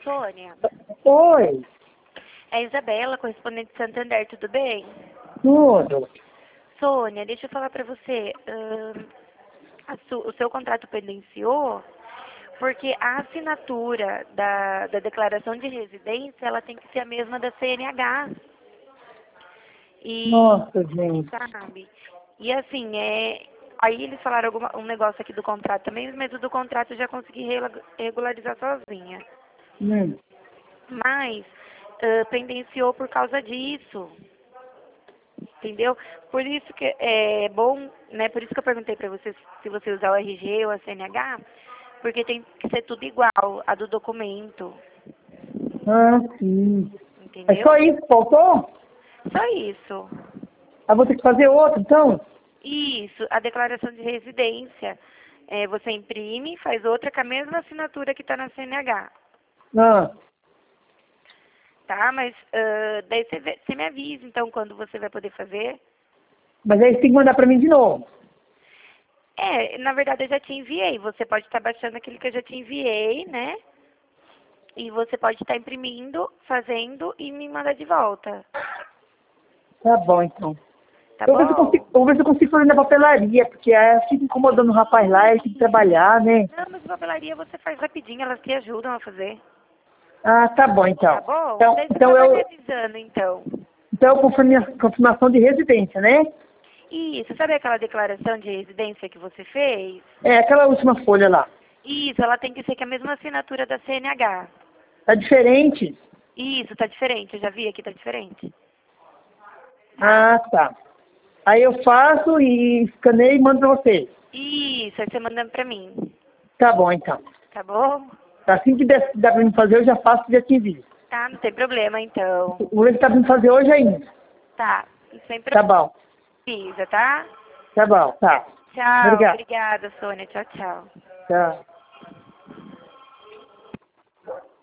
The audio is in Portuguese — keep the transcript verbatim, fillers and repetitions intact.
Sônia? Oi, É a Isabela, correspondente de Santander, tudo bem? tudo. Sônia, deixa eu falar pra você. ahn, a su- o seu contrato pendenciou porque a assinatura da, da declaração de residência, ela tem que ser a mesma da C N H. E, Nossa, gente. sabe? E assim, é... Aí eles falaram alguma, um negócio aqui do contrato também, mas o do contrato eu já consegui rela- regularizar sozinha. Hum. Mas ah, pendenciou por causa disso. Entendeu? Por isso que é bom, né? Por isso que eu perguntei pra você se você usar o R G ou a C N H, porque tem que ser tudo igual a do documento, Ah, sim. É entendeu? só isso que faltou? Só isso. Ah, vou ter que fazer outro, então? Isso, a declaração de residência. É, você imprime, faz outra com a mesma assinatura que está na C N H, Ah, tá? Mas ah, daí você, vê- você me avisa, então, quando você vai poder fazer. mas aí você tem que mandar pra mim de novo. É, na verdade eu já te enviei. Você pode estar baixando aquilo que eu já te enviei, né? E você pode estar imprimindo, fazendo e me mandar de volta. Tá bom, então. Tá Eu vou ver se eu bom? consigo, eu vou ver se eu consigo fazer na papelaria, porque aí fica incomodando o rapaz lá, ele tem que trabalhar, né? Não, mas papelaria você faz rapidinho, elas te ajudam a fazer. Ah, tá bom, então. Tá bom? Então, Daí você então só vai me eu, avisando, então. então eu confirmo a confirmação de residência, né? Isso, sabe aquela declaração de residência que você fez? É, aquela última folha lá. Isso, ela tem que ser com a mesma assinatura da C N H. Tá diferente? Isso, tá diferente, eu já vi aqui, tá diferente. Ah, tá. Aí eu faço e escaneio e mando pra você. Isso, aí você manda pra mim. Tá bom, então. Tá bom? Assim que der, dá pra mim fazer, eu já faço e já te envio. Tá, não tem problema, então. Vou ver se dá pra mim fazer hoje ainda. Tá, sem Tá problema, bom. tá? Tá bom, tá. Tchau, Obrigado. obrigada, Sônia. Tchau, tchau. Tchau.